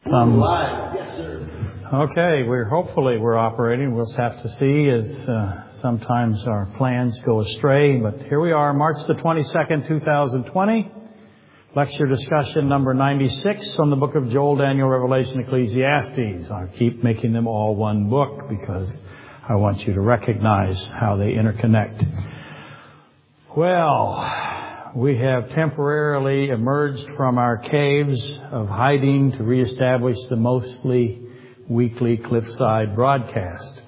Live. Yes, sir. Okay, hopefully we're operating. We'll just have to see as sometimes our plans go astray. But here we are, March the 22nd, 2020. Lecture discussion number 96 on the book of Joel, Daniel, Revelation, Ecclesiastes. I keep making them all one book because I want you to recognize how they interconnect. Well, we have temporarily emerged from our caves of hiding to reestablish the mostly weekly Cliffside broadcast.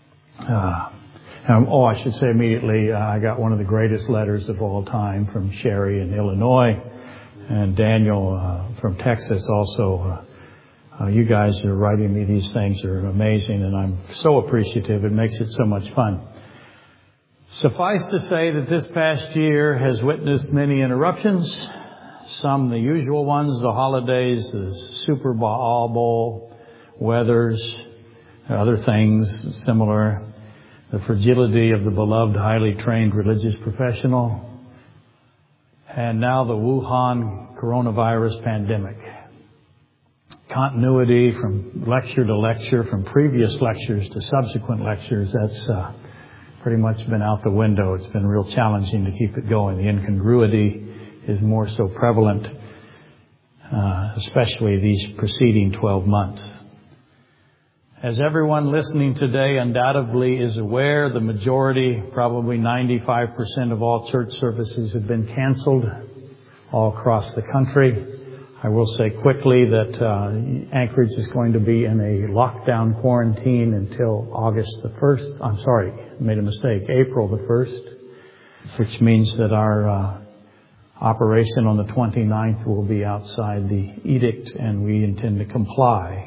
I should say immediately, I got one of the greatest letters of all time from Sherry in Illinois and Daniel from Texas also. You guys are writing me these things are amazing, and I'm so appreciative. It makes it so much fun. Suffice to say that this past year has witnessed many interruptions. Some the usual ones, the holidays, the Super Bowl, weathers, other things similar. The fragility of the beloved, highly trained religious professional. And now the Wuhan coronavirus pandemic. Continuity from lecture to lecture, from previous lectures to subsequent lectures, that's pretty much been out the window. It's been real challenging to keep it going. The incongruity is more so prevalent, especially these preceding 12 months. As everyone listening today undoubtedly is aware, the majority, probably 95% of all church services have been canceled all across the country. I will say quickly that Anchorage is going to be in a lockdown quarantine until August the 1st. I'm sorry, made a mistake. April the 1st, which means that our operation on the 29th will be outside the edict, and we intend to comply.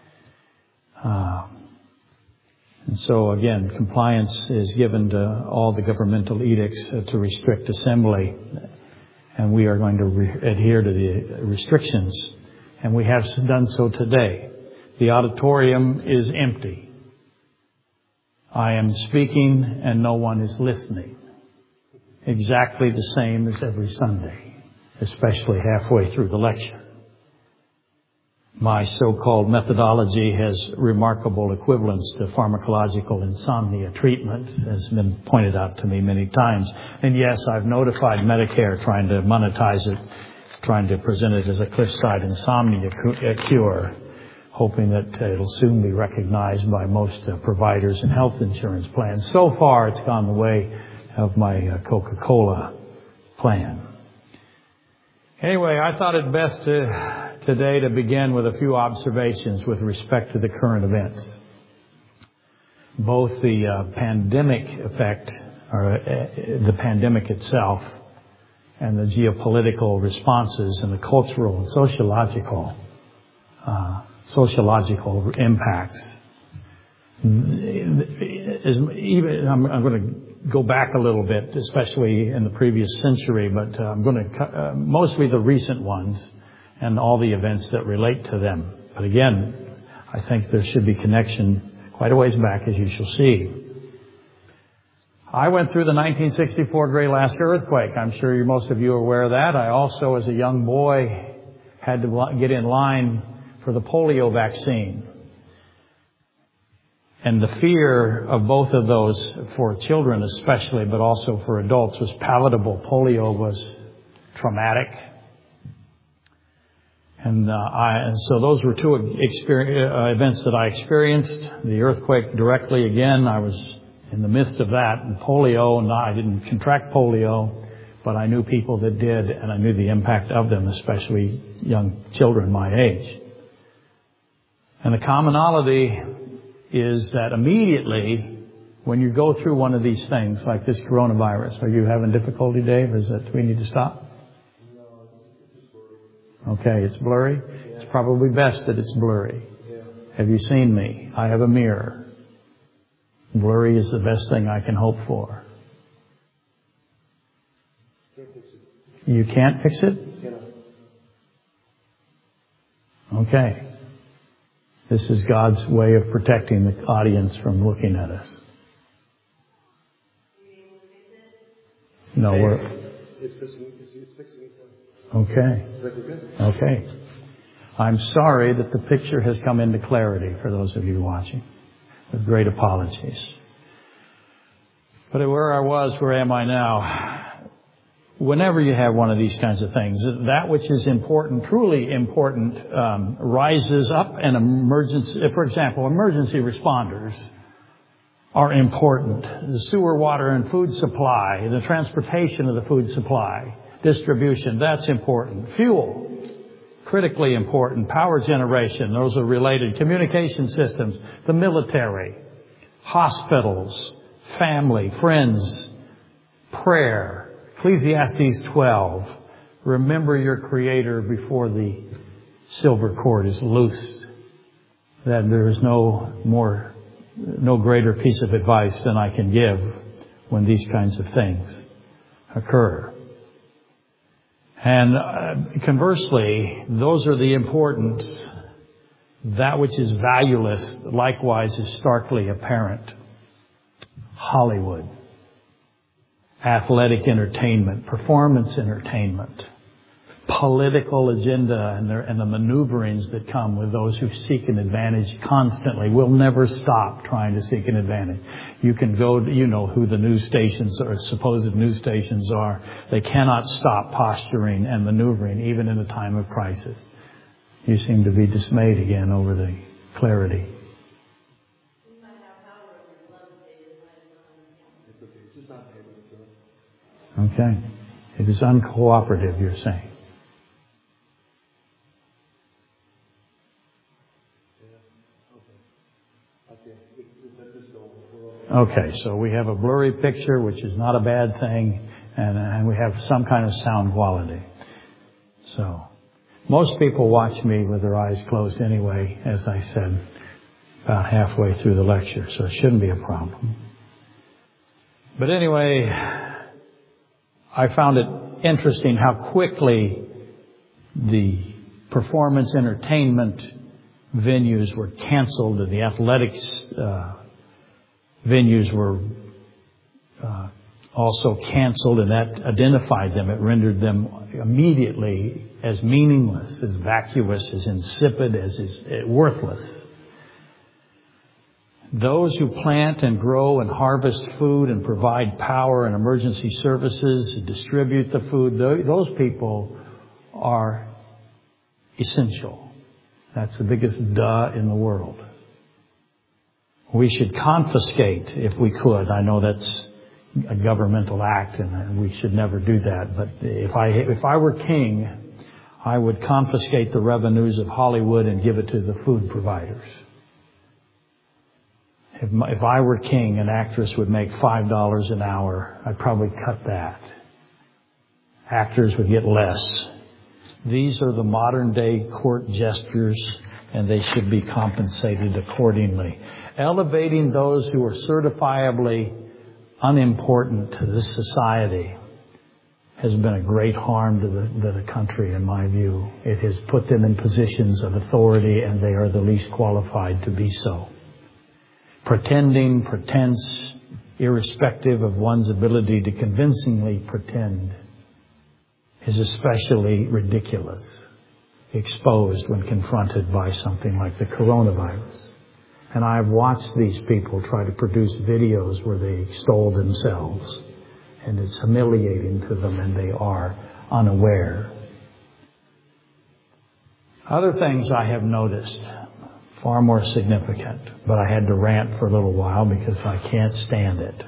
And so again, compliance is given to all the governmental edicts to restrict assembly. And we are going to adhere to the restrictions. And we have done so today. The auditorium is empty. I am speaking and no one is listening. Exactly the same as every Sunday, especially halfway through the lecture. My so-called methodology has remarkable equivalence to pharmacological insomnia treatment, has been pointed out to me many times. And yes, I've notified Medicare trying to monetize it, trying to present it as a Cliffside insomnia cure, hoping that it'll soon be recognized by most providers and health insurance plans. So far, it's gone the way of my Coca-Cola plan. Anyway, I thought it best today to begin with a few observations with respect to the current events. Both the pandemic effect, or the pandemic itself, and the geopolitical responses and the cultural and sociological impacts. I'm going to go back a little bit, especially in the previous century, but I'm going to mostly the recent ones and all the events that relate to them. But again, I think there should be connection quite a ways back, as you shall see. I went through the 1964 Great Alaska earthquake. I'm sure most of you are aware of that. I also, as a young boy, had to get in line for the polio vaccine. And the fear of both of those, for children especially, but also for adults, was palatable. Polio was traumatic. And so those were two events that I experienced. The earthquake directly, again, I was in the midst of that. And polio, and I didn't contract polio, but I knew people that did, and I knew the impact of them, especially young children my age. And the commonality is that immediately when you go through one of these things, like this coronavirus, are you having difficulty, Dave? Do we need to stop? No, it's blurry. Okay, it's blurry? Yeah. It's probably best that it's blurry. Yeah. Have you seen me? I have a mirror. Blurry is the best thing I can hope for. Can't fix it. You can't fix it? Cannot. Okay. This is God's way of protecting the audience from looking at us. No, It's fixing itself. okay. Is that good? Okay. I'm sorry that the picture has come into clarity for those of you watching. With great apologies. But where I was, where am I now? Whenever you have one of these kinds of things, that which is important, truly important, rises up. And emergency, for example, emergency responders are important. The sewer, water, and food supply, the transportation of the food supply, distribution, that's important. Fuel, critically important. Power generation, those are related. Communication systems, the military, hospitals, family, friends, prayer. Ecclesiastes 12, remember your Creator before the silver cord is loosed. That there is no greater piece of advice than I can give when these kinds of things occur. And conversely, those are the important. That which is valueless, likewise, is starkly apparent. Hollywood. Athletic entertainment, performance entertainment, political agenda, and the maneuverings that come with those who seek an advantage constantly. We'll never stop trying to seek an advantage. You can go, you know who the news stations or supposed news stations are. They cannot stop posturing and maneuvering even in a time of crisis. You seem to be dismayed again over the clarity. Okay. It is uncooperative, you're saying. Okay, so we have a blurry picture, which is not a bad thing, and we have some kind of sound quality. So, most people watch me with their eyes closed anyway, as I said, about halfway through the lecture, so it shouldn't be a problem. But anyway, I found it interesting how quickly the performance entertainment venues were canceled and the athletics venues were also canceled, and that identified them. It rendered them immediately as meaningless, as vacuous, as insipid, as worthless. Those who plant and grow and harvest food and provide power and emergency services, distribute the food, those people are essential. That's the biggest duh in the world. We should confiscate if we could. I know that's a governmental act and we should never do that. But if I were king, I would confiscate the revenues of Hollywood and give it to the food providers. If I were king, an actress would make $5 an hour. I'd probably cut that. Actors would get less. These are the modern day court gestures, and they should be compensated accordingly. Elevating those who are certifiably unimportant to this society has been a great harm to the country, in my view. It has put them in positions of authority, and they are the least qualified to be so. Pretending, pretense, irrespective of one's ability to convincingly pretend, is especially ridiculous, exposed when confronted by something like the coronavirus. And I've watched these people try to produce videos where they extol themselves, and it's humiliating to them, and they are unaware. Other things I have noticed, far more significant, but I had to rant for a little while because I can't stand it.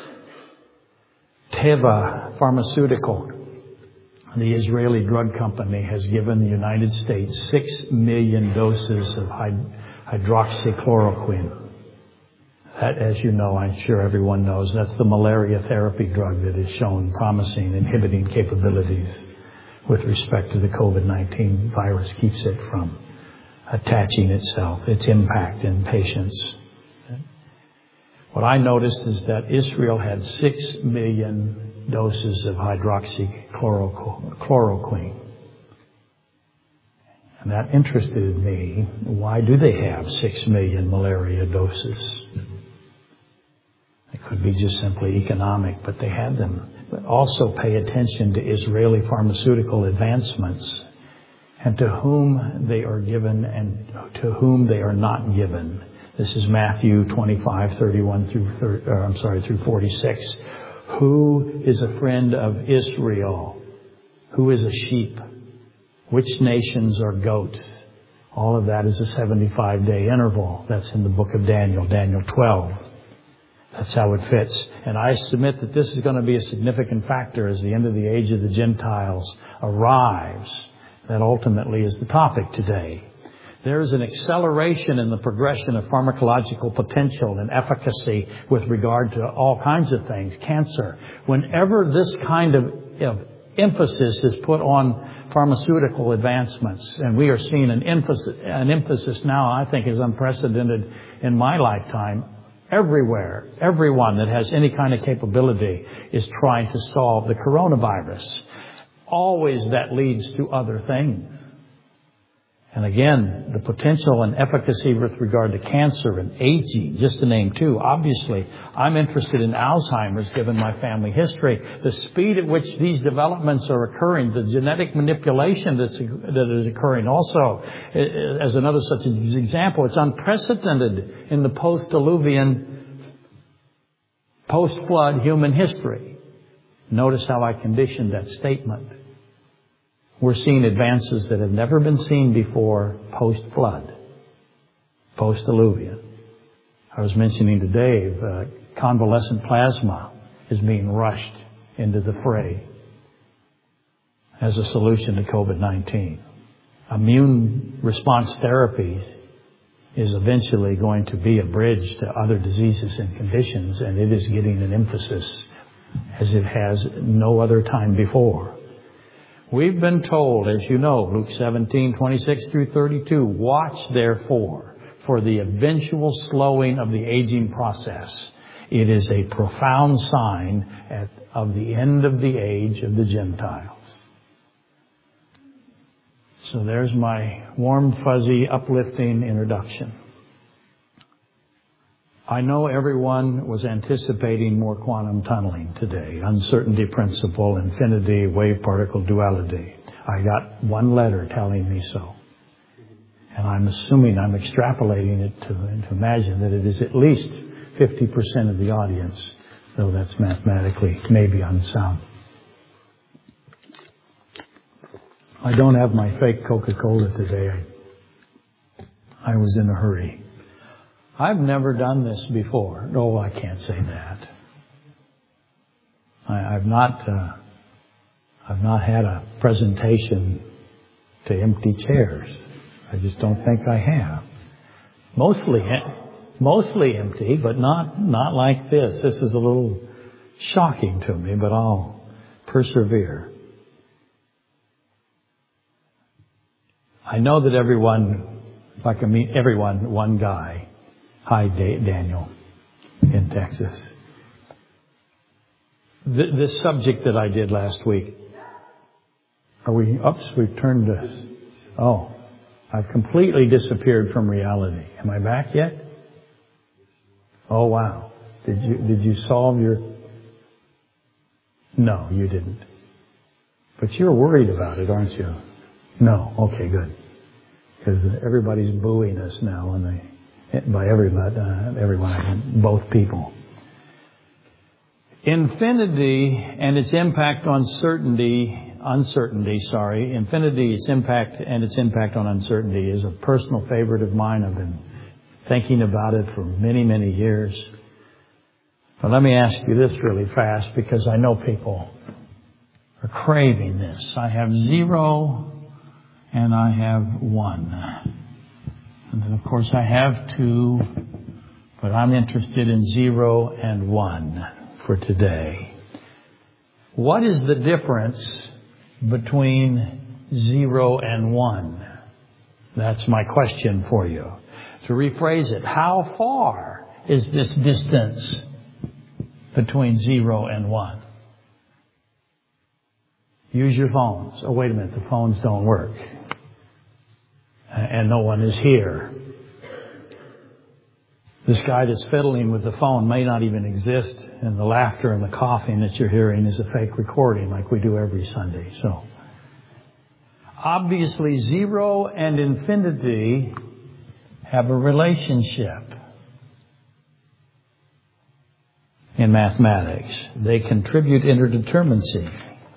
Teva Pharmaceutical, the Israeli drug company, has given the United States 6 million doses of hydroxychloroquine. That, as you know, I'm sure everyone knows, that's the malaria therapy drug that is shown promising inhibiting capabilities with respect to the COVID-19 virus, keeps it from attaching itself, its impact in patients. What I noticed is that Israel had 6 million doses of hydroxychloroquine. And that interested me. Why do they have 6 million malaria doses? It could be just simply economic, but they had them. But also pay attention to Israeli pharmaceutical advancements and to whom they are given and to whom they are not given. This is Matthew 25:31 through 46. Who is a friend of Israel? Who is a sheep? Which nations are goats? All of that is a 75-day interval. That's in the book of Daniel, Daniel 12. That's how it fits. And I submit that this is going to be a significant factor as the end of the age of the Gentiles arrives. That ultimately is the topic today. There is an acceleration in the progression of pharmacological potential and efficacy with regard to all kinds of things. Cancer. Whenever this kind of emphasis is put on pharmaceutical advancements, and we are seeing an emphasis now I think is unprecedented in my lifetime. Everywhere, everyone that has any kind of capability is trying to solve the coronavirus. Always that leads to other things. And again, the potential and efficacy with regard to cancer and aging, just to name two. Obviously, I'm interested in Alzheimer's given my family history. The speed at which these developments are occurring, the genetic manipulation that is occurring also, as another such example, it's unprecedented in the post-Diluvian, post-flood human history. Notice how I conditioned that statement. We're seeing advances that have never been seen before post-flood, post-Diluvian. I was mentioning to Dave, convalescent plasma is being rushed into the fray as a solution to COVID-19. Immune response therapy is eventually going to be a bridge to other diseases and conditions, and it is getting an emphasis as it has no other time before. We've been told, as you know, Luke 17:26 through 32, watch therefore for the eventual slowing of the aging process. It is a profound sign of the end of the age of the Gentiles. So there's my warm, fuzzy, uplifting introduction. I know everyone was anticipating more quantum tunneling today. Uncertainty principle, infinity, wave-particle duality. I got one letter telling me so. And I'm assuming, I'm extrapolating it to imagine that it is at least 50% of the audience, though that's mathematically maybe unsound. I don't have my fake Coca-Cola today. I was in a hurry. I've never done this before. No, I can't say that. I've not had a presentation to empty chairs. I just don't think I have. Mostly empty, but not like this. This is a little shocking to me, but I'll persevere. I know that everyone, if I can meet everyone, one guy. Hi, Daniel, in Texas. This subject that I did last week. We've turned to... I've completely disappeared from reality. Am I back yet? Oh, wow. Did you solve your... No, you didn't. But you're worried about it, aren't you? No. Okay, good. Because everybody's booing us now when by everyone, both people. Infinity and its impact on infinity, its impact and its impact on uncertainty is a personal favorite of mine. I've been thinking about it for many, many years. But let me ask you this really fast, because I know people are craving this. I have 0 and I have 1. And then, of course, I have 2, but I'm interested in 0 and 1 for today. What is the difference between 0 and 1? That's my question for you. To rephrase it, how far is this distance between 0 and 1? Use your phones. Oh, wait a minute, the phones don't work. And no one is here. This guy that's fiddling with the phone may not even exist, and the laughter and the coughing that you're hearing is a fake recording like we do every Sunday. So Obviously, zero and infinity have a relationship in mathematics. They contribute interdeterminacy.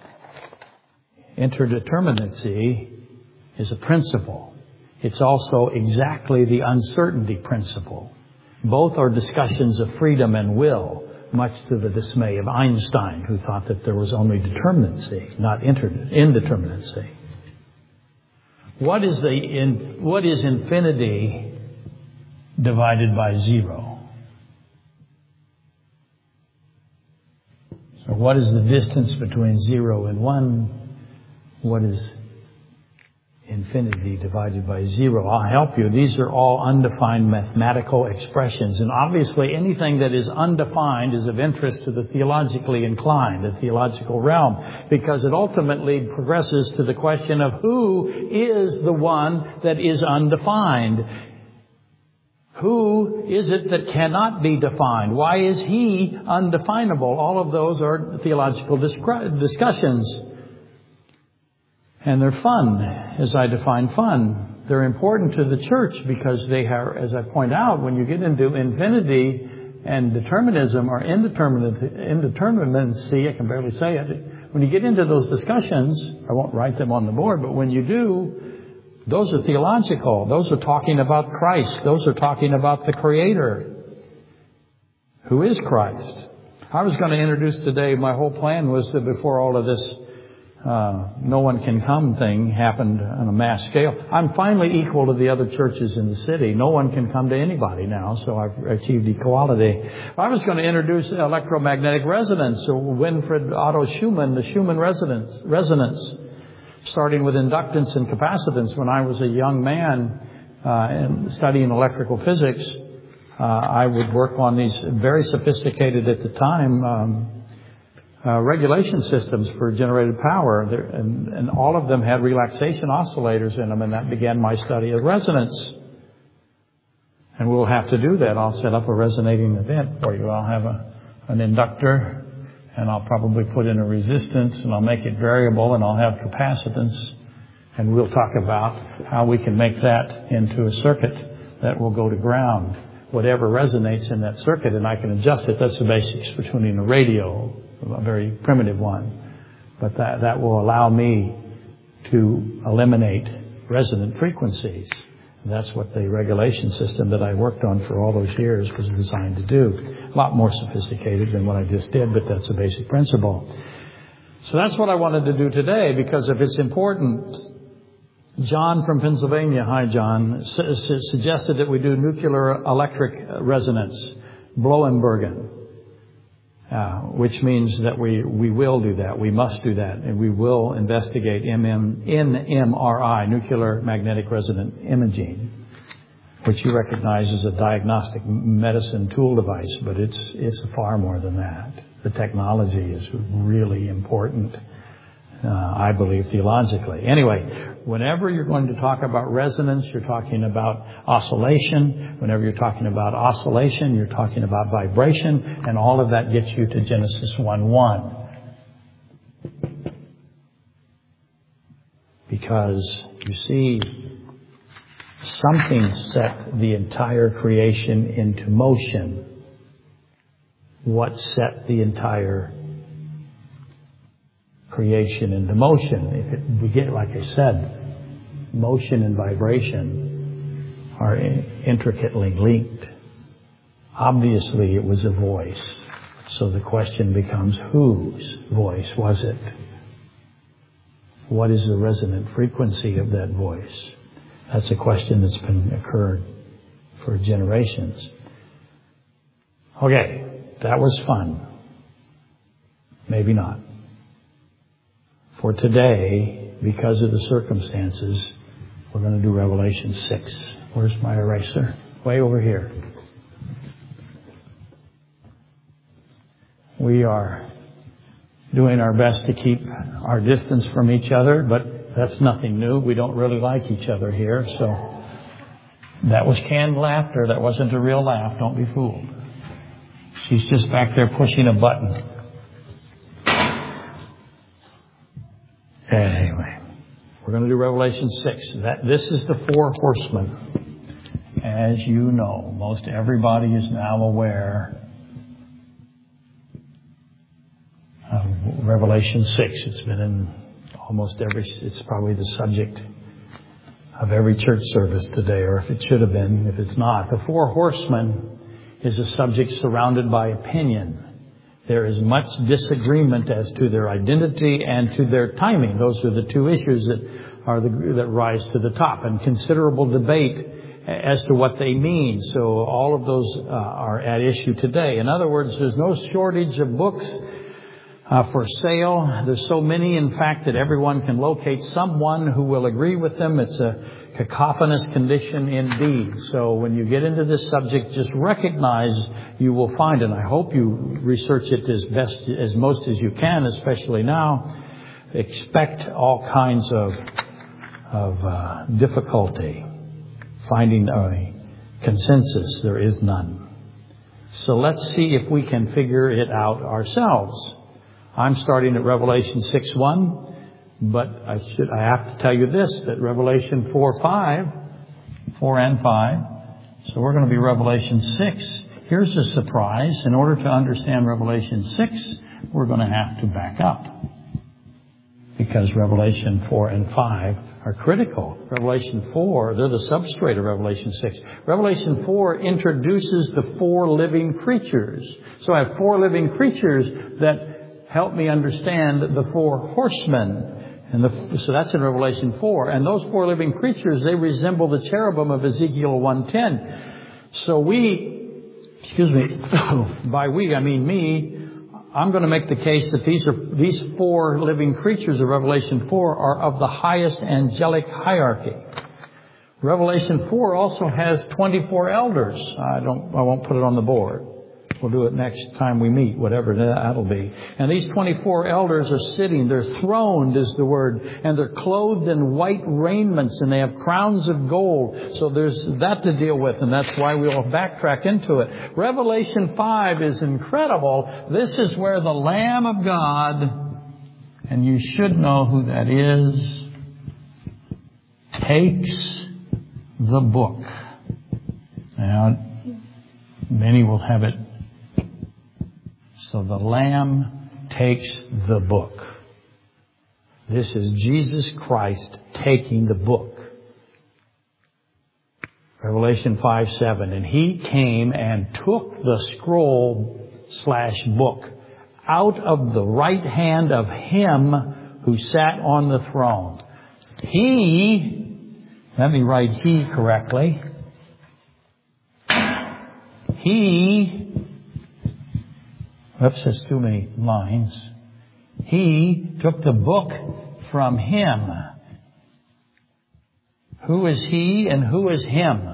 Interdeterminacy is a principle. It's also exactly the uncertainty principle. Both are discussions of freedom and will, much to the dismay of Einstein, who thought that there was only determinacy, not indeterminacy. What is infinity divided by zero? So what is the distance between 0 and 1? What is infinity divided by 0? I'll help you. These are all undefined mathematical expressions. And obviously anything that is undefined is of interest to the theologically inclined, the theological realm, because it ultimately progresses to the question of who is the one that is undefined. Who is it that cannot be defined? Why is he undefinable? All of those are theological discussions. And they're fun, as I define fun. They're important to the church because they are, as I point out, when you get into infinity and determinism or indeterminacy, I can barely say it. When you get into those discussions, I won't write them on the board, but when you do, those are theological. Those are talking about Christ. Those are talking about the Creator, who is Christ. I was going to introduce today, my whole plan was that before all of this no one can come thing happened on a mass scale, I'm finally equal to the other churches in the city. No one can come to anybody now, so I've achieved equality. I was going to introduce electromagnetic resonance, or Winfried Otto Schumann, the Schumann resonance, starting with inductance and capacitance. When I was a young man and studying electrical physics, I would work on these very sophisticated at the time regulation systems for generated power, and all of them had relaxation oscillators in them, and that began my study of resonance. And we'll have to do that. I'll set up a resonating event for you. I'll have an inductor, and I'll probably put in a resistance, and I'll make it variable, and I'll have capacitance, and we'll talk about how we can make that into a circuit that will go to ground. Whatever resonates in that circuit, and I can adjust it. That's the basics for tuning a radio, a very primitive one. But that will allow me to eliminate resonant frequencies. And that's what the regulation system that I worked on for all those years was designed to do. A lot more sophisticated than what I just did, but that's a basic principle. So that's what I wanted to do today, because if it's important, John from Pennsylvania, hi John, suggested that we do nuclear electric resonance, Bloembergen. Which means that we will do that. We must do that. And we will investigate NMRI, nuclear magnetic resonant imaging, which you recognize as a diagnostic medicine tool device, but it's far more than that. The technology is really important, I believe, theologically. Anyway, whenever you're going to talk about resonance, you're talking about oscillation. Whenever you're talking about oscillation, you're talking about vibration, and all of that gets you to Genesis 1:1. Because, you see, something set the entire creation into motion. What set the entire creation into motion? We get, like I said, motion and vibration are intricately linked. Obviously, it was a voice. So the question becomes, whose voice was it? What is the resonant frequency of that voice? That's a question that's been occurred for generations. Okay, that was fun. Maybe not. For today, because of the circumstances, we're going to do Revelation 6. Where's my eraser? Way over here. We are doing our best to keep our distance from each other, but that's nothing new. We don't really like each other here, so that was canned laughter. That wasn't a real laugh. Don't be fooled. She's just back there pushing a button. Anyway, We're going to do Revelation 6. This is the four horsemen. As you know, most everybody is now aware of Revelation 6. It's been in it's probably the subject of every church service today, or if it should have been, if it's not. The four horsemen is a subject surrounded by opinion. There is much disagreement as to their identity and to their timing. Those are the two issues that rise to the top, and considerable debate as to what they mean. So all of those are at issue today. In other words, there's no shortage of books for sale. There's so many, in fact, that everyone can locate someone who will agree with them. It's a cacophonous condition indeed. So when you get into this subject, just recognize you will find, and I hope you research it as most as you can, especially now. Expect all kinds of difficulty. Finding a consensus, there is none. So let's see if we can figure it out ourselves. I'm starting at Revelation 6:1. But I have to tell you this, that Revelation 4 and 5. So we're going to be Revelation 6. Here's a surprise. In order to understand Revelation 6, we're going to have to back up. Because Revelation 4 and 5 are critical. Revelation 4, they're the substrate of Revelation 6. Revelation 4 introduces the four living creatures. So I have four living creatures that help me understand the four horsemen. So that's in Revelation 4. And those four living creatures, they resemble the cherubim of Ezekiel 1:10. So by we, I mean me, I'm going to make the case that these four living creatures of Revelation 4 are of the highest angelic hierarchy. Revelation 4 also has 24 elders. I won't put it on the board. We'll do it next time we meet, whatever that'll be. And these 24 elders are sitting. They're throned, is the word. And they're clothed in white raiments, and they have crowns of gold. So there's that to deal with, and that's why we'll backtrack into it. Revelation 5 is incredible. This is where the Lamb of God, and you should know who that is, takes the book. Now, many will have it. So the Lamb takes the book. This is Jesus Christ taking the book. Revelation 5:7. And He came and took the scroll/book out of the right hand of Him who sat on the throne. Let me write He correctly. Oops, that's too many lines. He took the book from Him. Who is He and who is Him?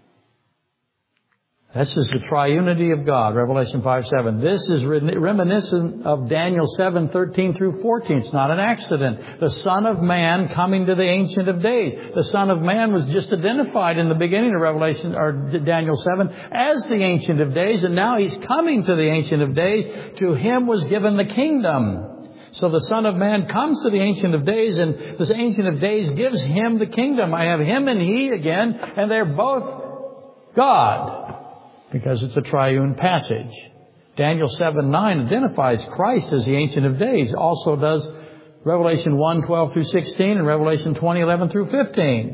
This is the triunity of God, Revelation 5:7. This is reminiscent of Daniel 7:13 through 14. It's not an accident. The Son of Man coming to the Ancient of Days. The Son of Man was just identified in the beginning of Revelation or Daniel 7 as the Ancient of Days, and now He's coming to the Ancient of Days. To Him was given the kingdom. So the Son of Man comes to the Ancient of Days, and this Ancient of Days gives Him the kingdom. I have Him and He again, and they're both God. Because it's a triune passage. Daniel 7:9 identifies Christ as the Ancient of Days. Also does Revelation 1:12 through 16 and Revelation 20:11 through 15.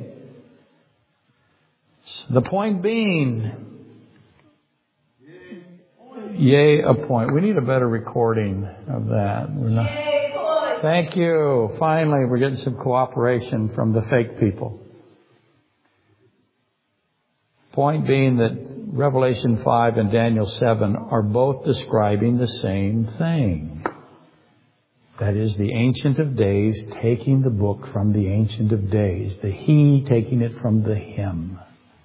The point being, yea, a point. We need a better recording of that. Thank you. Finally, we're getting some cooperation from the fake people. Point being that Revelation 5 and Daniel 7 are both describing the same thing. That is, the Ancient of Days taking the book from the Ancient of Days. The He taking it from the Him.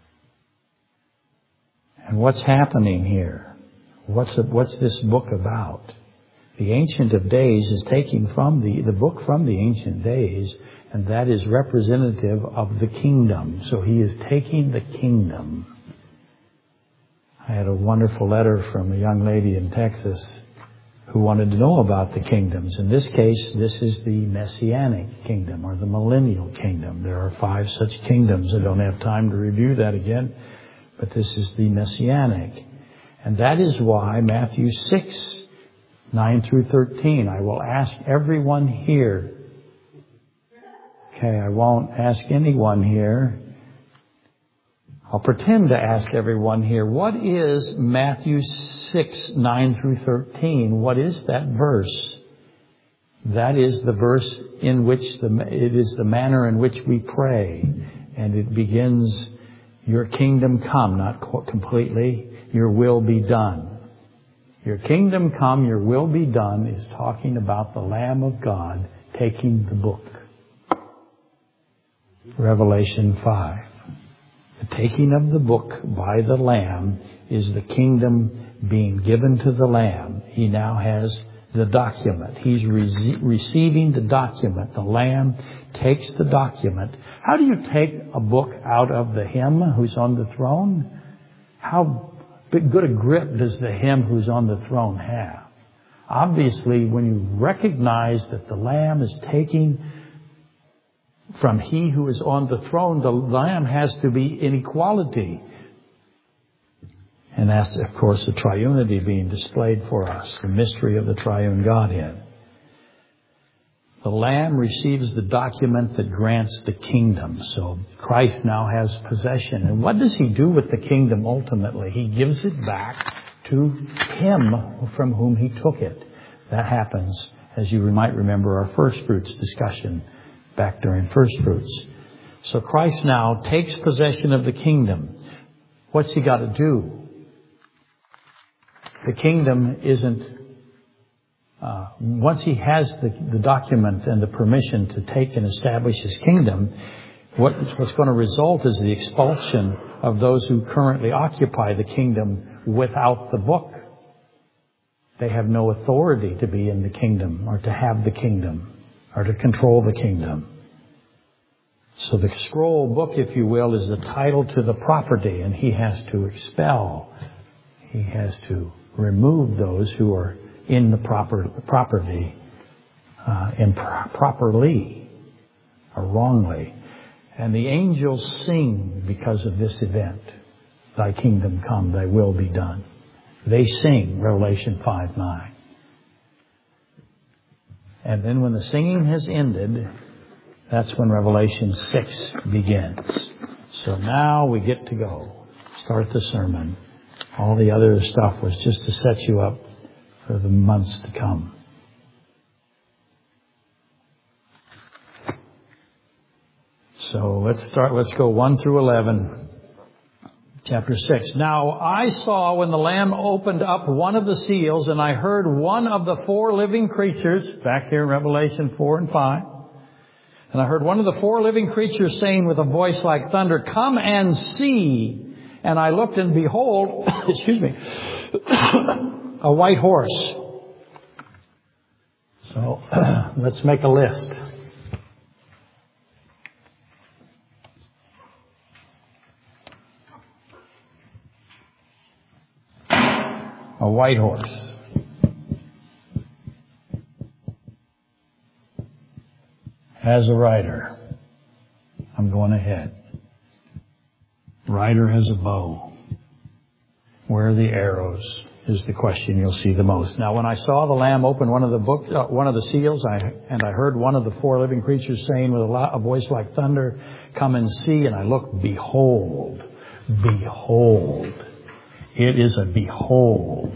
And what's happening here? What's this book about? The Ancient of Days is taking from the book from the Ancient Days, and that is representative of the kingdom. So He is taking the kingdom. I had a wonderful letter from a young lady in Texas who wanted to know about the kingdoms. In this case, this is the Messianic kingdom or the millennial kingdom. There are 5 such kingdoms. I don't have time to review that again, but this is the Messianic. And that is why Matthew 6, 9 through 13, I will ask everyone here. Okay, I won't ask anyone here. I'll pretend to ask everyone here, what is Matthew 6, 9 through 13? What is that verse? That is the verse in which it is the manner in which we pray. And it begins, your kingdom come, not completely, your will be done. Your kingdom come, your will be done is talking about the Lamb of God taking the book. Revelation 5. The taking of the book by the Lamb is the kingdom being given to the Lamb. He now has the document. He's receiving the document. The Lamb takes the document. How do you take a book out of the him who's on the throne? How good a grip does the him who's on the throne have? Obviously, when you recognize that the Lamb is taking from he who is on the throne, the Lamb has to be in equality. And that's, of course, the triunity being displayed for us, the mystery of the triune Godhead. The Lamb receives the document that grants the kingdom. So Christ now has possession. And what does He do with the kingdom ultimately? He gives it back to Him from whom He took it. That happens, as you might remember, our first fruits discussion back during first fruits. So Christ now takes possession of the kingdom. What's He got to do? The kingdom isn't, once He has the document and the permission to take and establish His kingdom, what's going to result is the expulsion of those who currently occupy the kingdom without the book. They have no authority to be in the kingdom or to have the kingdom or to control the kingdom. So the scroll book, if you will, is the title to the property, and He has to expel. He has to remove those who are in the property improperly or wrongly. And the angels sing because of this event. Thy kingdom come, thy will be done. They sing, Revelation 5:9. And then when the singing has ended, that's when Revelation 6 begins. So now we get to go. Start the sermon. All the other stuff was just to set you up for the months to come. So let's start. Let's go 1 through 11. Chapter 6. Now I saw when the Lamb opened up one of the seals, and I heard one of the 4 living creatures, back here in Revelation 4 and 5. And I heard one of the 4 living creatures saying with a voice like thunder, "Come and see." And I looked, and behold, excuse me, a white horse. So let's make a list. A white horse. Has a rider. I'm going ahead. Rider has a bow. Where are the arrows? Is the question you'll see the most. Now, when I saw the Lamb open one of the seals, and I heard one of the 4 living creatures saying with a voice like thunder, "Come and see." And I looked, behold, behold. It is a behold.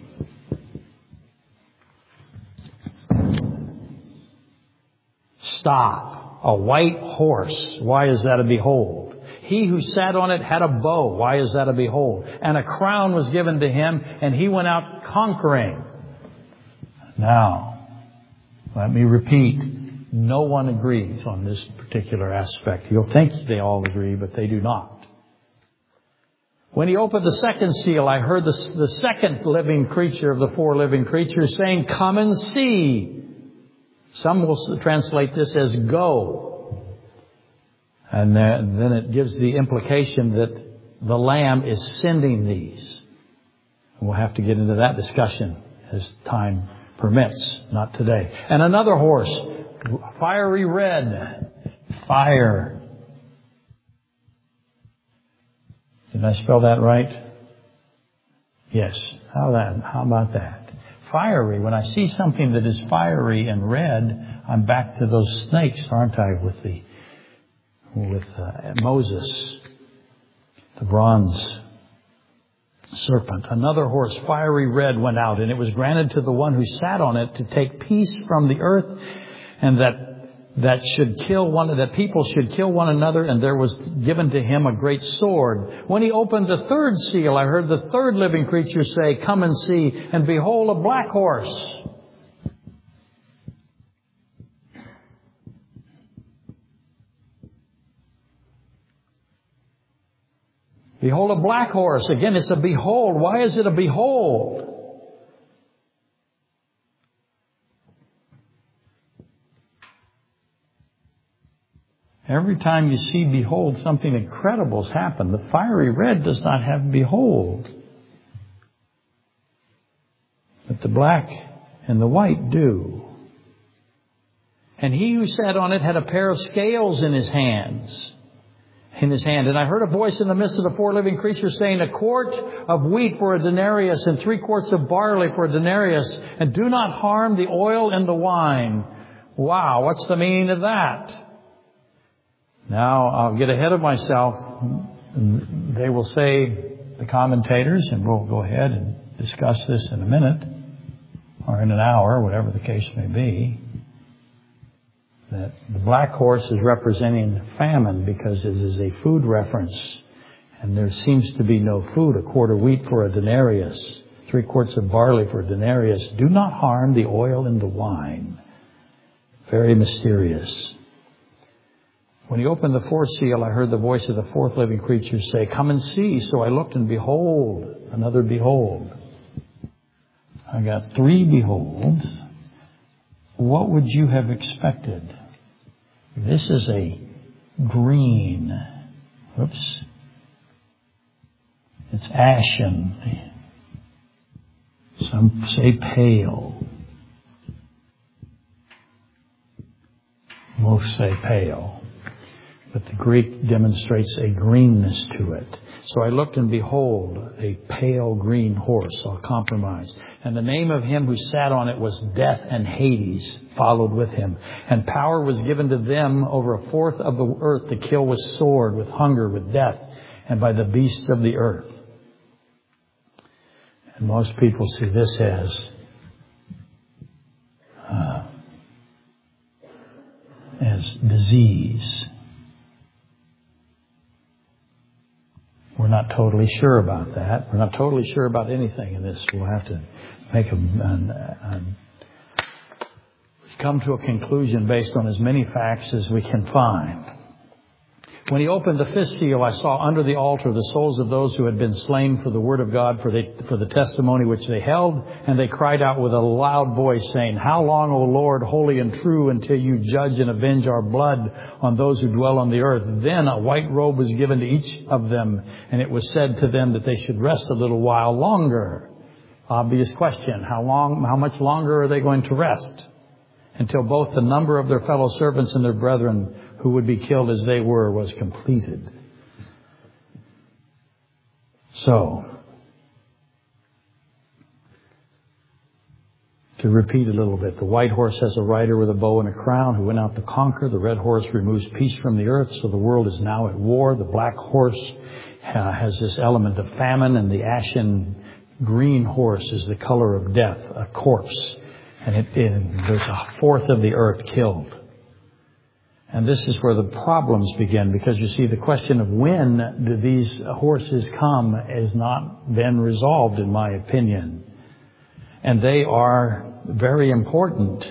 Stop. A white horse. Why is that a behold? He who sat on it had a bow. Why is that a behold? And a crown was given to him, and he went out conquering. Now, let me repeat. No one agrees on this particular aspect. You'll think they all agree, but they do not. When He opened the second seal, I heard the second living creature of the 4 living creatures saying, "Come and see." Some will translate this as "go." And then it gives the implication that the Lamb is sending these. We'll have to get into that discussion as time permits, not today. And another horse, fiery red, fire. Did I spell that right? Yes. How about that? Fiery. When I see something that is fiery and red, I'm back to those snakes, aren't I? With Moses, the bronze serpent. Another horse, fiery red, went out, and it was granted to the one who sat on it to take peace from the earth, and that people should kill one another, and there was given to him a great sword. When he opened the third seal, I heard the third living creature say, "Come and see," and behold, a black horse. Behold, a black horse. Again, it's a behold. Why is it a behold? Every time you see behold, something incredible's happened. The fiery red does not have behold. But the black and the white do. And he who sat on it had a pair of scales in his hand. And I heard a voice in the midst of the four living creatures saying, "A quart of wheat for a denarius, and 3 quarts of barley for a denarius, and do not harm the oil and the wine." Wow, what's the meaning of that? Now, I'll get ahead of myself. They will say, the commentators, and we'll go ahead and discuss this in a minute, or in an hour, whatever the case may be, that the black horse is representing famine because it is a food reference, and there seems to be no food. A quart of wheat for a denarius, 3 quarts of barley for a denarius. Do not harm the oil and the wine. Very mysterious. When he opened the fourth seal, I heard the voice of the fourth living creature say, "Come and see." So I looked, and behold, another behold. I got 3 beholds. What would you have expected? This is a green. Oops. It's ashen. Some say pale. Most say pale. But the Greek demonstrates a greenness to it. So I looked, and behold, a pale green horse. I'll compromise. And the name of him who sat on it was Death, and Hades followed with him. And power was given to them over a fourth of the earth to kill with sword, with hunger, with death, and by the beasts of the earth. And most people see this as disease. We're not totally sure about that. We're not totally sure about anything in this. We'll have to make come to a conclusion based on as many facts as we can find. When he opened the fifth seal, I saw under the altar the souls of those who had been slain for the word of God, for the testimony which they held, and they cried out with a loud voice, saying, "How long, O Lord, holy and true, until you judge and avenge our blood on those who dwell on the earth?" Then a white robe was given to each of them, and it was said to them that they should rest a little while longer. Obvious question. How much longer are they going to rest? Until both the number of their fellow servants and their brethren who would be killed as they were was completed. So, to repeat a little bit, the white horse has a rider with a bow and a crown who went out to conquer. The red horse removes peace from the earth, so the world is now at war. The black horse has this element of famine, and the ashen green horse is the color of death, a corpse. And there's a fourth of the earth killed. And this is where the problems begin, because you see, the question of when do these horses come has not been resolved, in my opinion. And they are very important.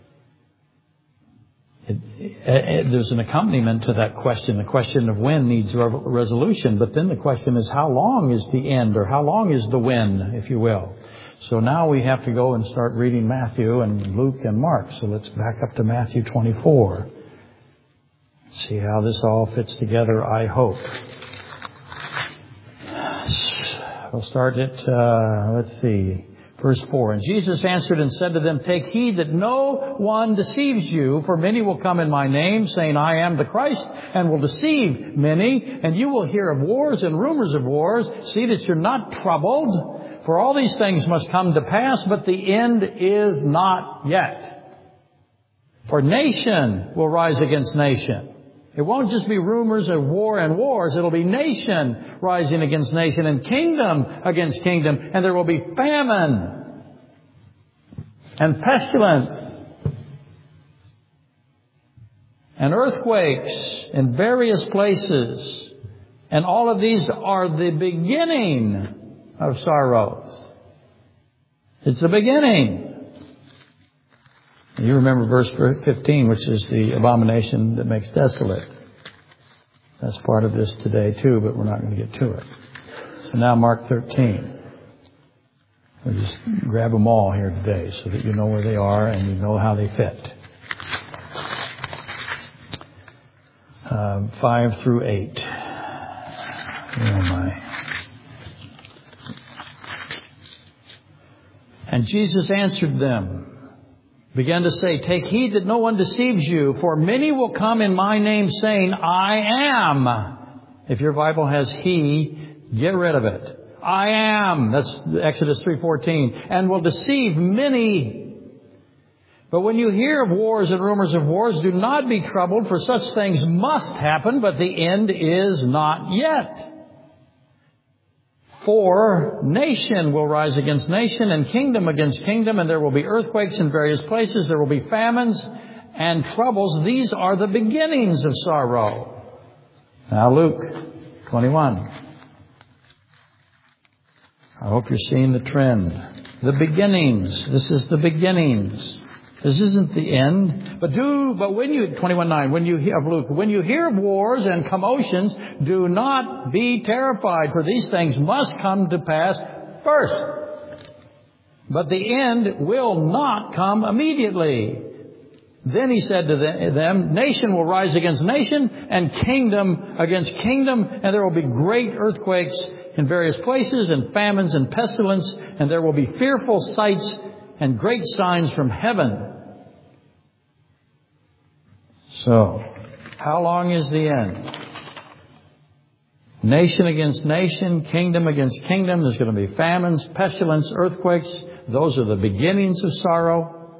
There's an accompaniment to that question. The question of when needs resolution, but then the question is, how long is the end, or how long is the when, if you will? So now we have to go and start reading Matthew and Luke and Mark. So let's back up to Matthew 24. See how this all fits together, I hope. We'll start at, Verse 4, and Jesus answered and said to them, take heed that no one deceives you, for many will come in my name, saying, I am the Christ, and will deceive many. And you will hear of wars and rumors of wars. See that you're not troubled, for all these things must come to pass, but the end is not yet. For nation will rise against nation. It won't just be rumors of war and wars. It'll be nation rising against nation and kingdom against kingdom. And there will be famine and pestilence and earthquakes in various places. And all of these are the beginning of sorrows. It's the beginning. You remember verse 15, which is the abomination that makes desolate. That's part of this today too, but we're not going to get to it. So now Mark 13. We'll just grab them all here today so that you know where they are and you know how they fit. 5 through 8. Where am I? And Jesus answered them, began to say, take heed that no one deceives you, for many will come in my name saying, I am. If your Bible has he, get rid of it. I am. That's Exodus 3:14. And will deceive many. But when you hear of wars and rumors of wars, do not be troubled, for such things must happen, but the end is not yet. For nation will rise against nation and kingdom against kingdom, and there will be earthquakes in various places. There will be famines and troubles. These are the beginnings of sorrow. Now Luke 21. I hope you're seeing the trend. The beginnings. This is the beginnings. This isn't the end. But when you, 21:9, when you hear of Luke, when you hear of wars and commotions, do not be terrified, for these things must come to pass first. But the end will not come immediately. Then he said to them, nation will rise against nation and kingdom against kingdom, and there will be great earthquakes in various places and famines and pestilence, and there will be fearful sights and great signs from heaven. So, how long is the end? Nation against nation, kingdom against kingdom. There's going to be famines, pestilence, earthquakes. Those are the beginnings of sorrow.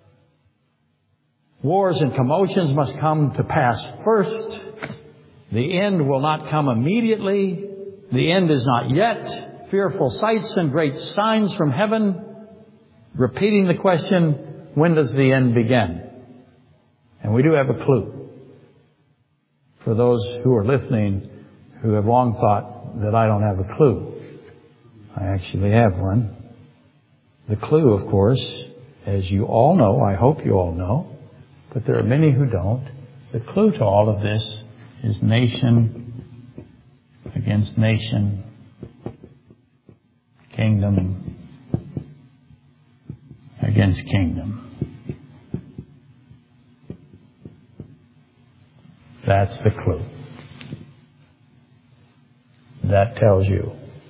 Wars and commotions must come to pass first. The end will not come immediately. The end is not yet. Fearful sights and great signs from heaven. Repeating the question, when does the end begin? And we do have a clue. For those who are listening who have long thought that I don't have a clue, I actually have one. The clue, of course, as you all know, I hope you all know, but there are many who don't. The clue to all of this is nation against nation, kingdom against kingdom. That's the clue. That tells you.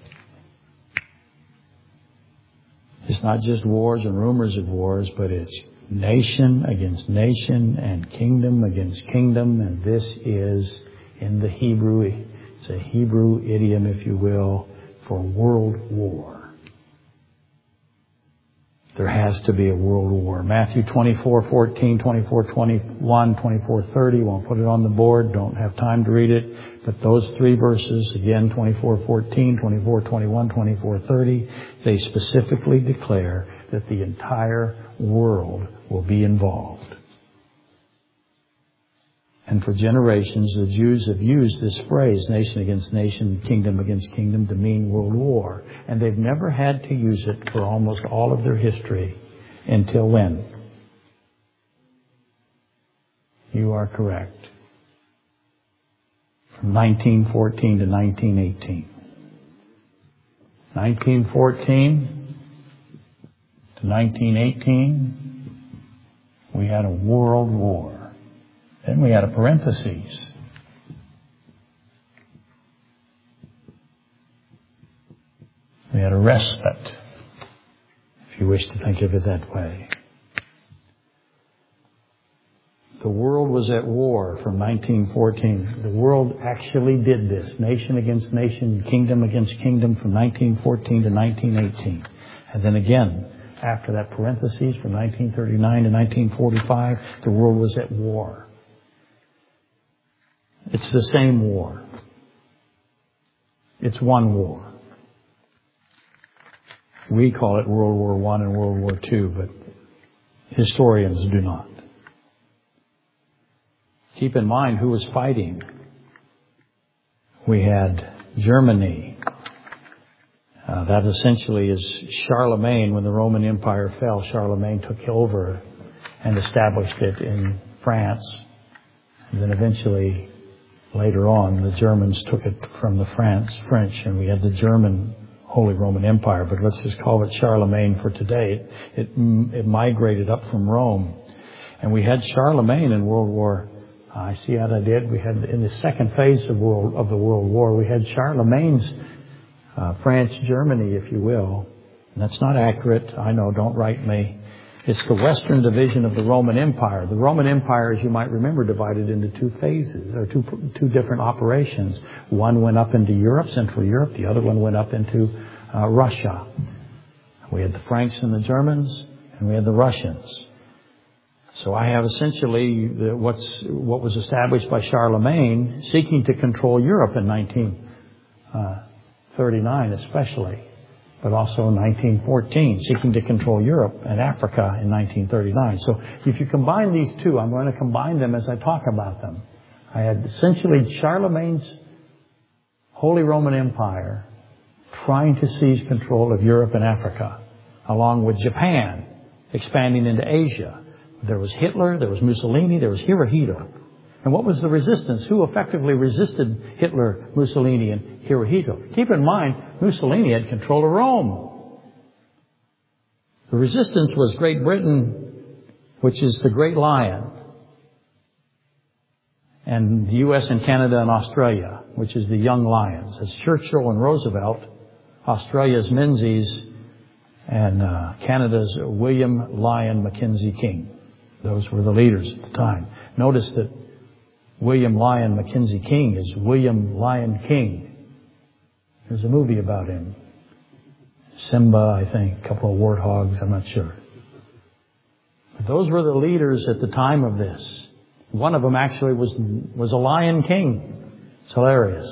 It's not just wars and rumors of wars, but it's nation against nation and kingdom against kingdom. And this is in the Hebrew, it's a Hebrew idiom, if you will, for world war. There has to be a world war. Matthew 24:14, 24:21, 24:30. Won't put it on the board. Don't have time to read it. But those three verses, again, 24:14, 24:21, 24:30, they specifically declare that the entire world will be involved. And for generations, the Jews have used this phrase, nation against nation, kingdom against kingdom, to mean world war. And they've never had to use it for almost all of their history until when? You are correct. From 1914 to 1918. 1914 to 1918, we had a world war. Then we had a parenthesis. We had a respite, if you wish to think of it that way. The world was at war from 1914. The world actually did this, nation against nation, kingdom against kingdom, from 1914 to 1918. And then again, after that parentheses, from 1939 to 1945, the world was at war. It's the same war. It's one war. We call it World War I and World War II, but historians do not. Keep in mind who was fighting. We had Germany. That essentially is Charlemagne. When the Roman Empire fell, Charlemagne took over and established it in France. And then eventually, later on, the Germans took it from the French, and we had the German Holy Roman Empire. But let's just call it Charlemagne for today. It migrated up from Rome. And we had Charlemagne in World War I see how I did. We had, in the second phase of the World War, we had Charlemagne's France, Germany, if you will. And that's not accurate. I know, don't write me. It's the Western division of the Roman Empire. The Roman Empire, as you might remember, divided into two phases, or two different operations. One went up into Europe, Central Europe. The other one went up into Russia. We had the Franks and the Germans, and we had the Russians. So I have essentially what was established by Charlemagne, seeking to control Europe in 1939 especially, but also in 1914, seeking to control Europe and Africa in 1939. So if you combine these two, I'm going to combine them as I talk about them. I had essentially Charlemagne's Holy Roman Empire trying to seize control of Europe and Africa, along with Japan expanding into Asia. There was Hitler, there was Mussolini, there was Hirohito. And what was the resistance? Who effectively resisted Hitler, Mussolini, and Hirohito? Keep in mind, Mussolini had control of Rome. The resistance was Great Britain, which is the Great Lion, and the U.S. and Canada and Australia, which is the Young Lions. As Churchill and Roosevelt, Australia's Menzies, and Canada's William Lyon Mackenzie King. Those were the leaders at the time. Notice that William Lyon Mackenzie King is William Lyon King. There's a movie about him. Simba, I think, a couple of warthogs, I'm not sure. But those were the leaders at the time of this. One of them actually was a Lion King. It's hilarious.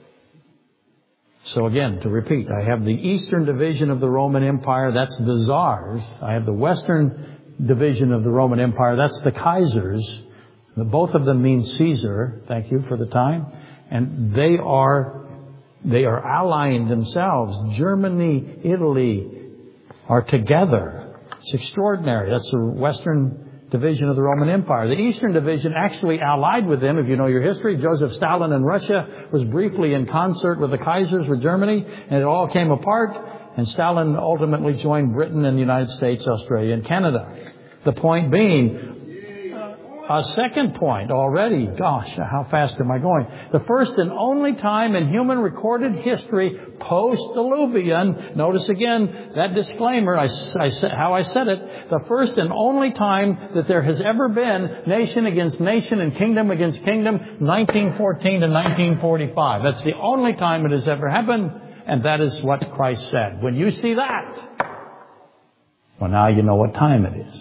So again, to repeat, I have the Eastern division of the Roman Empire, that's the Tsars. I have the Western division of the Roman Empire, that's the Kaisers. Both of them mean Caesar, thank you for the time. And they are allying themselves. Germany, Italy are together. It's extraordinary. That's the Western division of the Roman Empire. The Eastern division actually allied with them. If you know your history, Joseph Stalin in Russia was briefly in concert with the Kaisers with Germany, and it all came apart, and Stalin ultimately joined Britain and the United States, Australia, and Canada. The point being, a second point already. Gosh, how fast am I going? The first and only time in human recorded history post-Diluvian, notice again that disclaimer, how I said it, the first and only time that there has ever been nation against nation and kingdom against kingdom, 1914 to 1945. That's the only time it has ever happened, and that is what Christ said. When you see that, well, now you know what time it is.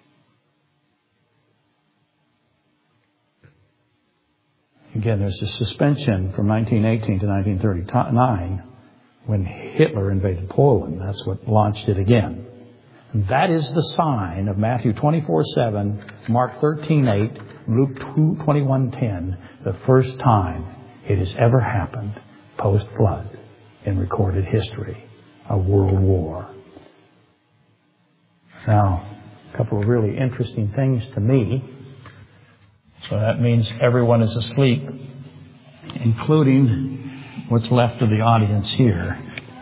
Again, there's a suspension from 1918 to 1939 when Hitler invaded Poland. That's what launched it again. And that is the sign of Matthew 24:7, Mark 13:8, Luke 21:10, the first time it has ever happened post-flood in recorded history, a world war. Now, a couple of really interesting things to me. So that means everyone is asleep, including what's left of the audience here.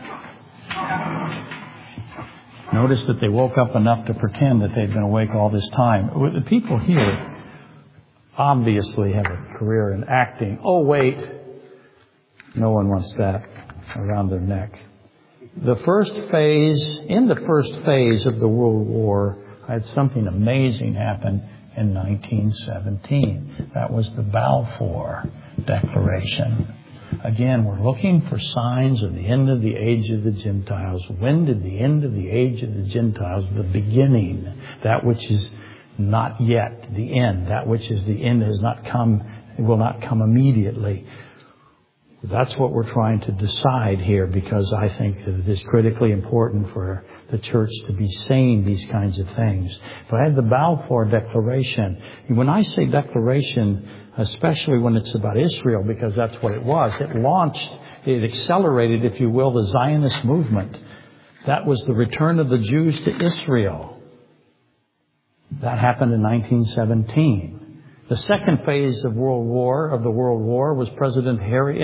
Notice that they woke up enough to pretend that they'd been awake all this time. The people here obviously have a career in acting. Oh, wait. No one wants that around their neck. in the first phase of the World War, I had something amazing happen in 1917. That was the Balfour Declaration. Again, we're looking for signs of the end of the age of the Gentiles. When did the end of the age of the Gentiles, the beginning, that which is not yet the end, that which is the end has not come, it will not come immediately. That's what we're trying to decide here, because I think that it is critically important for the church to be saying these kinds of things. But I had the Balfour Declaration. When I say declaration, especially when it's about Israel, because that's what it was, it accelerated, if you will, the Zionist movement. That was the return of the Jews to Israel. That happened in 1917. The second phase of the World War was President Harry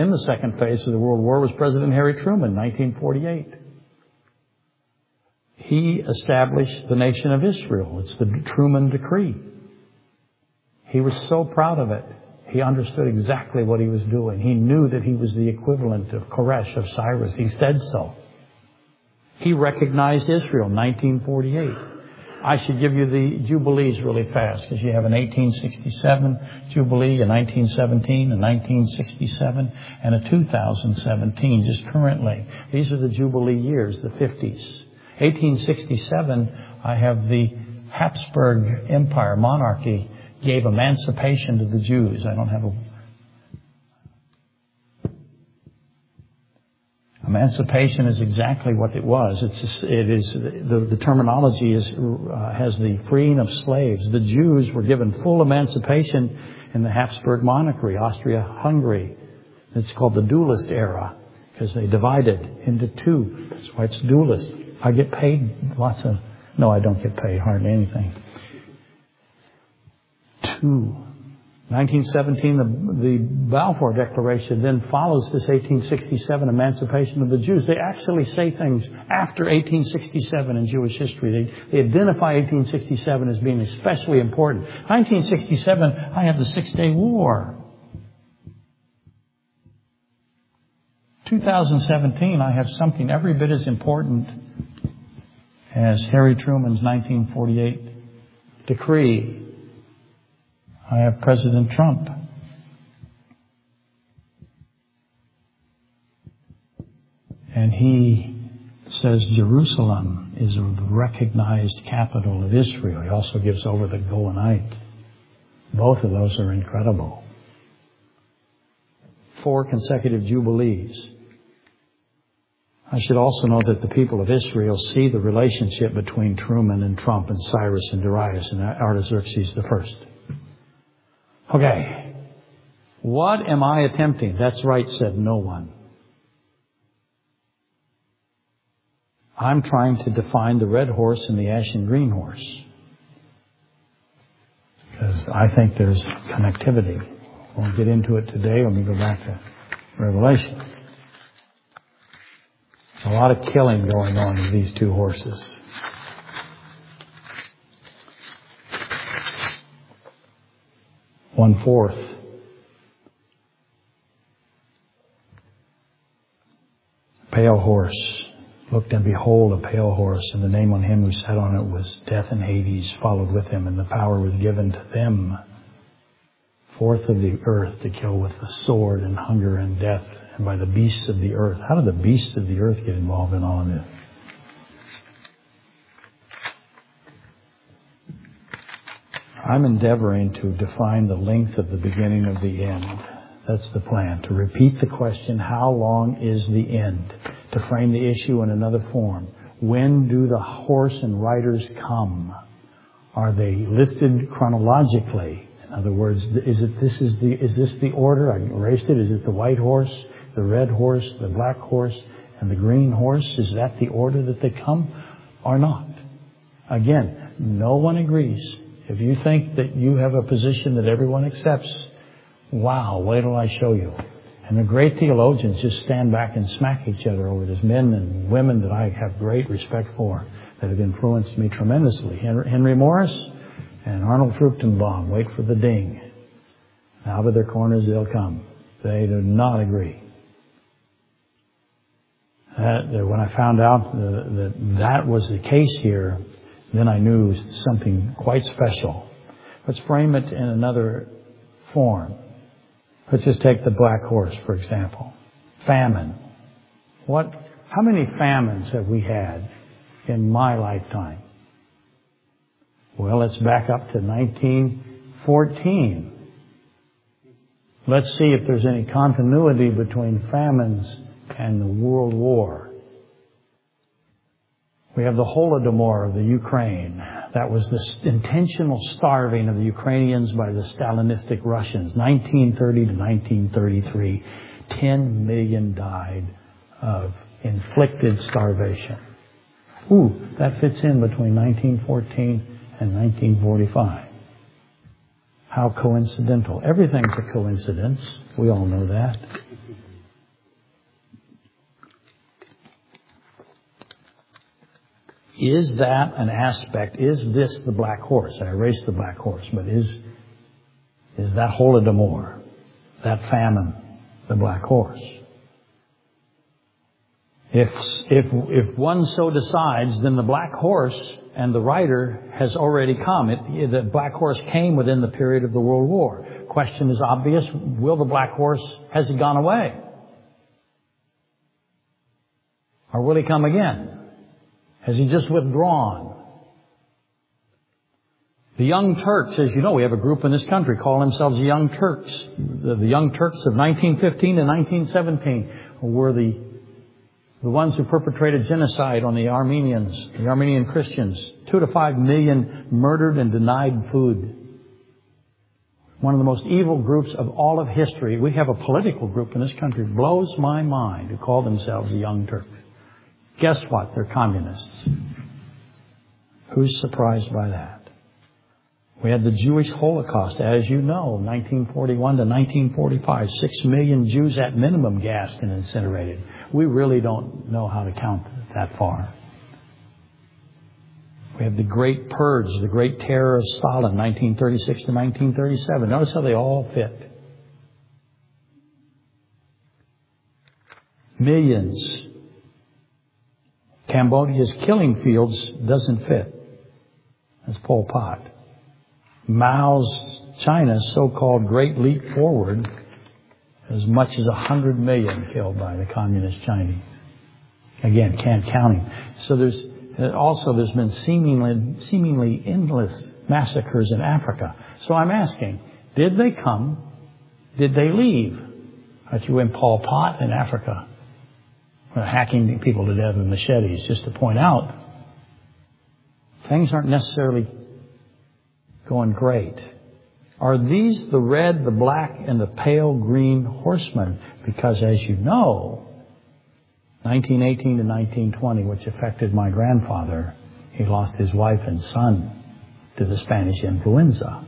Truman, 1948. He established the nation of Israel. It's the Truman Decree. He was so proud of it. He understood exactly what he was doing. He knew that he was the equivalent of Koresh, of Cyrus. He said so. He recognized Israel, 1948. I should give you the Jubilees really fast, because you have an 1867 Jubilee, a 1917, a 1967, and a 2017 just currently. These are the Jubilee years, the 50s. 1867, I have the Habsburg Empire, monarchy, gave emancipation to the Jews. I don't have a... Emancipation is exactly what it was. The terminology has the freeing of slaves. The Jews were given full emancipation in the Habsburg monarchy, Austria-Hungary. It's called the dualist era, because they divided into two. That's why it's dualist. I get paid no, I don't get paid hardly anything. 1917, the Balfour Declaration then follows this 1867 emancipation of the Jews. They actually say things after 1867 in Jewish history. They identify 1867 as being especially important. 1967, I have the Six-Day War. 2017, I have something every bit as important as Harry Truman's 1948 decree. I have President Trump. And he says Jerusalem is a recognized capital of Israel. He also gives over the Golanite. Both of those are incredible. 4 consecutive Jubilees. I should also know that the people of Israel see the relationship between Truman and Trump and Cyrus and Darius and Artaxerxes the First. Okay. What am I attempting? That's right, said no one. I'm trying to define the red horse and the ashen green horse, because I think there's connectivity. We'll get into it today when we go back to Revelation. A lot of killing going on with these two horses. One-fourth. Pale horse. Looked, and behold, a pale horse, and the name on him who sat on it was Death, and Hades followed with him, and the power was given to them, 4th of the earth, to kill with the sword and hunger and death, and by the beasts of the earth. How do the beasts of the earth get involved in all of this? I'm endeavoring to define the length of the beginning of the end. That's the plan. To repeat the question, how long is the end? To frame the issue in another form. When do the horse and riders come? Are they listed chronologically? In other words, is this the order? I erased it. Is it the white horse, the red horse, the black horse, and the green horse? Is that the order that they come or not? Again, no one agrees. If you think that you have a position that everyone accepts, wow, wait till I show you. And the great theologians just stand back and smack each other over this. Men and women that I have great respect for, that have influenced me tremendously. Henry Morris and Arnold Fruchtenbaum, wait for the ding. Out of their corners they'll come. They do not agree. When I found out that was the case here, then I knew something quite special. Let's frame it in another form. Let's just take the black horse, for example. Famine. How many famines have we had in my lifetime? Well, let's back up to 1914. Let's see if there's any continuity between famines and the World War. We have the Holodomor of the Ukraine. That was the intentional starving of the Ukrainians by the Stalinistic Russians. 1930 to 1933. 10 million died of inflicted starvation. That fits in between 1914 and 1945. How coincidental. Everything's a coincidence. We all know that. Is that an aspect? Is this the black horse? I erased the black horse, but is that Holodomor, that famine, the black horse? If one so decides, then the black horse and the rider has already come. The black horse came within the period of the World War. Question is obvious. Will the black horse, has he gone away? Or will he come again? Has he just withdrawn? The Young Turks, as you know, we have a group in this country call themselves the Young Turks. The Young Turks of 1915 to 1917 were the ones who perpetrated genocide on the Armenians, the Armenian Christians. 2 to 5 million murdered and denied food. One of the most evil groups of all of history. We have a political group in this country, blows my mind, who call themselves the Young Turks. Guess what? They're communists. Who's surprised by that? We had the Jewish Holocaust, as you know, 1941 to 1945. 6 million Jews at minimum gassed and incinerated. We really don't know how to count that far. We have the Great Purge, the Great Terror of Stalin, 1936 to 1937. Notice how they all fit. Millions. Cambodia's killing fields doesn't fit. That's Pol Pot. Mao's China's so-called Great Leap Forward, as much as 100 million killed by the communist Chinese. Again, can't count him. So there's been seemingly endless massacres in Africa. So I'm asking, did they come? Did they leave? I threw in Pol Pot in Africa, hacking people to death with machetes, just to point out things aren't necessarily going great. Are these the red, the black, and the pale green horsemen? Because as you know, 1918 to 1920, which affected my grandfather, he lost his wife and son to the Spanish influenza,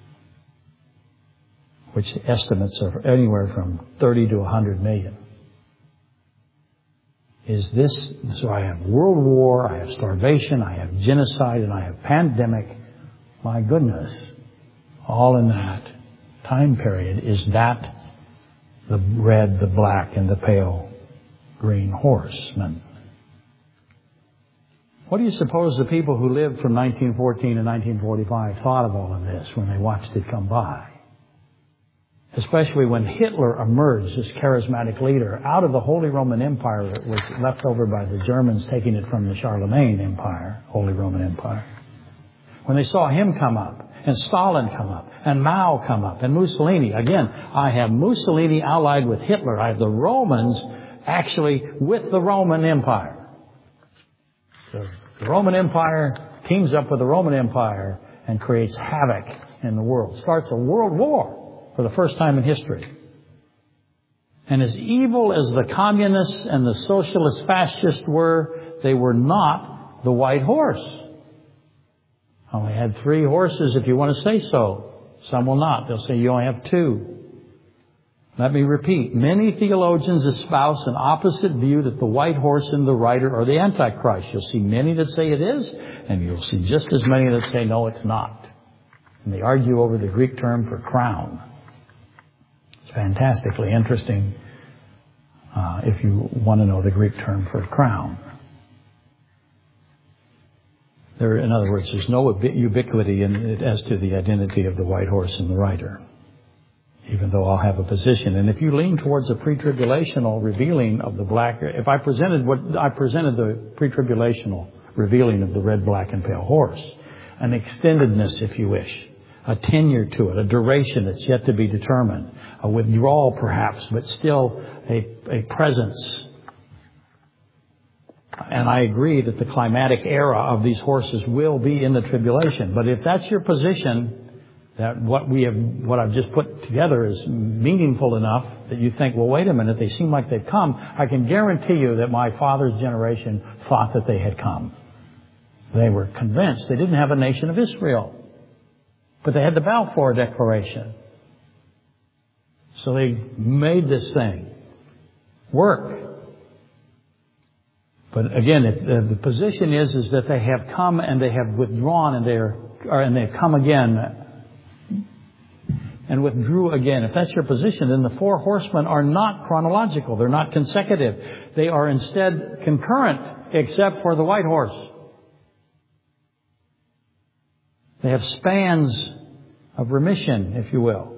which estimates are anywhere from 30 to 100 million. So I have World War, I have starvation, I have genocide, and I have pandemic. My goodness, all in that time period. Is that the red, the black, and the pale green horsemen? What do you suppose the people who lived from 1914 to 1945 thought of all of this when they watched it come by? Especially when Hitler emerged as charismatic leader out of the Holy Roman Empire that was left over by the Germans taking it from the Charlemagne Empire, Holy Roman Empire. When they saw him come up, and Stalin come up, and Mao come up, and Mussolini. Again, I have Mussolini allied with Hitler. I have the Romans actually with the Roman Empire. So the Roman Empire teams up with the Roman Empire and creates havoc in the world. Starts a world war for the first time in history. And as evil as the communists and the socialist fascists were, they were not the white horse. I only had 3 horses, if you want to say so. Some will not. They'll say you only have 2. Let me repeat. Many theologians espouse an opposite view that the white horse and the rider are the Antichrist. You'll see many that say it is, and you'll see just as many that say no, it's not. And they argue over the Greek term for crown. It's fantastically interesting if you want to know the Greek term for crown. In other words, there's no ubiquity in it as to the identity of the white horse and the rider, even though I'll have a position. And if you lean towards a pre-tribulational revealing of the black, if I presented the pre-tribulational revealing of the red, black, and pale horse, an extendedness, if you wish, a tenure to it, a duration that's yet to be determined, a withdrawal perhaps, but still a presence. And I agree that the climatic era of these horses will be in the tribulation. But if that's your position, that what I've just put together is meaningful enough that you think, well, wait a minute, they seem like they've come, I can guarantee you that my father's generation thought that they had come. They were convinced. They didn't have a nation of Israel. But they had the Balfour Declaration. So they made this thing work. But again, the position is that they have come and they have withdrawn and they've come again and withdrew again. If that's your position, then the four horsemen are not chronological. They're not consecutive. They are instead concurrent, except for the white horse. They have spans of remission, if you will.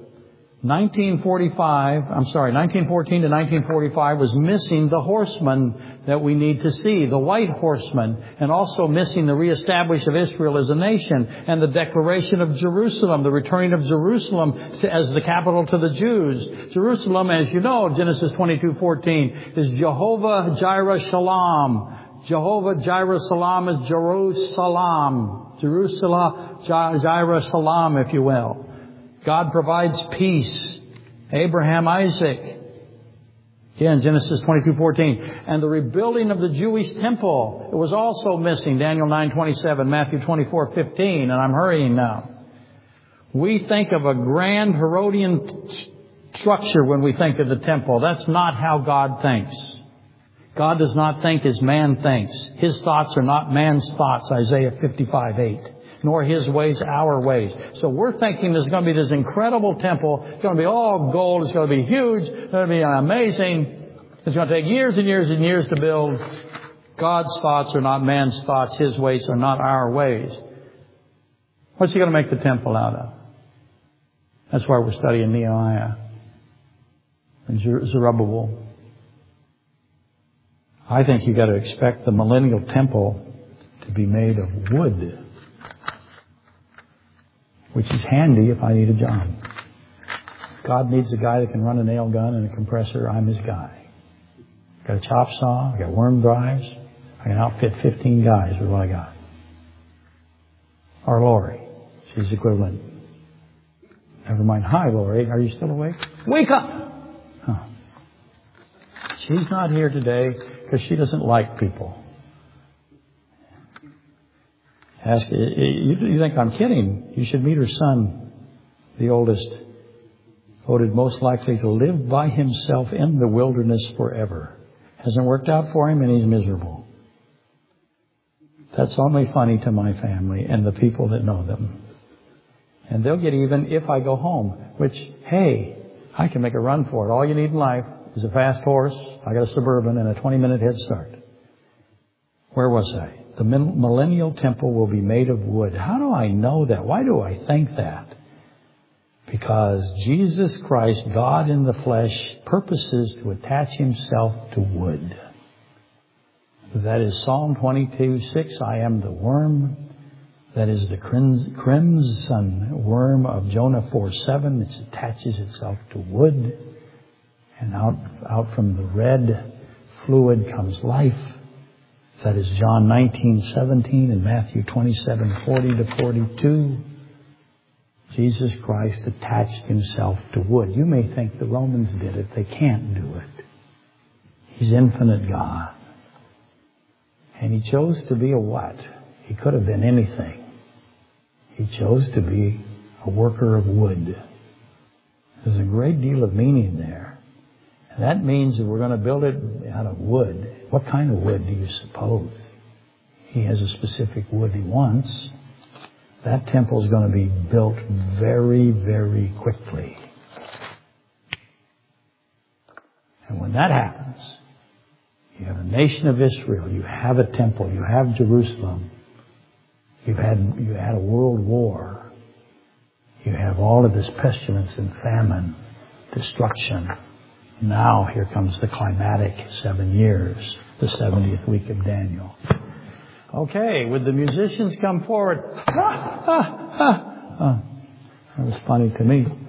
1914 to 1945 was missing the horseman that we need to see, the white horseman, and also missing the reestablish of Israel as a nation and the declaration of Jerusalem, the returning of Jerusalem as the capital to the Jews. Jerusalem, as you know, Genesis 22:14, is Jehovah Jireh Shalom. Jehovah Jireh Shalom is Jerusalem. Jerusalem, Jireh Shalom, if you will. God provides peace. Abraham, Isaac. Again, Genesis 22:14. And the rebuilding of the Jewish temple, it was also missing. Daniel 9:27, Matthew 24:15. And I'm hurrying now. We think of a grand Herodian structure when we think of the temple. That's not how God thinks. God does not think as man thinks. His thoughts are not man's thoughts, Isaiah 55:8. Nor His ways our ways. So we're thinking there's going to be this incredible temple. It's going to be all gold. It's going to be huge. It's going to be amazing. It's going to take years and years and years to build. God's thoughts are not man's thoughts. His ways are not our ways. What's He going to make the temple out of? That's why we're studying Nehemiah and Zerubbabel. I think you've got to expect the millennial temple to be made of wood. Which is handy if I need a job. God needs a guy that can run a nail gun and a compressor. I'm His guy. Got a chop saw. I got worm drives. I can outfit 15 guys with what I got. Or Lori. She's equivalent. Never mind. Hi, Lori. Are you still awake? Wake up! Huh. She's not here today because she doesn't like people. You think I'm kidding. You should meet her son, the oldest, voted most likely to live by himself in the wilderness forever. Hasn't worked out for him and he's miserable. That's only funny to my family and the people that know them. And they'll get even if I go home, which, hey, I can make a run for it. All you need in life is a fast horse. I got a Suburban and a 20-minute head start. Where was I? The millennial temple will be made of wood. How do I know that? Why do I think that? Because Jesus Christ, God in the flesh, purposes to attach Himself to wood. That is Psalm 22:6. I am the worm. That is the crimson worm of Jonah 4:7. It attaches itself to wood. And out from the red fluid comes life. That is John 19:17 and Matthew 27:40 to 42. Jesus Christ attached Himself to wood. You may think the Romans did it. They can't do it. He's infinite God. And He chose to be a what? He could have been anything. He chose to be a worker of wood. There's a great deal of meaning there. And that means that we're going to build it out of wood. What kind of wood do you suppose? He has a specific wood He wants. That temple is going to be built very, very quickly. And when that happens, you have a nation of Israel, you have a temple, you have Jerusalem, you had a world war, you have all of this pestilence and famine, destruction. Now here comes the climatic 7 years, the 70th week of Daniel. Okay, would the musicians come forward? That was funny to me.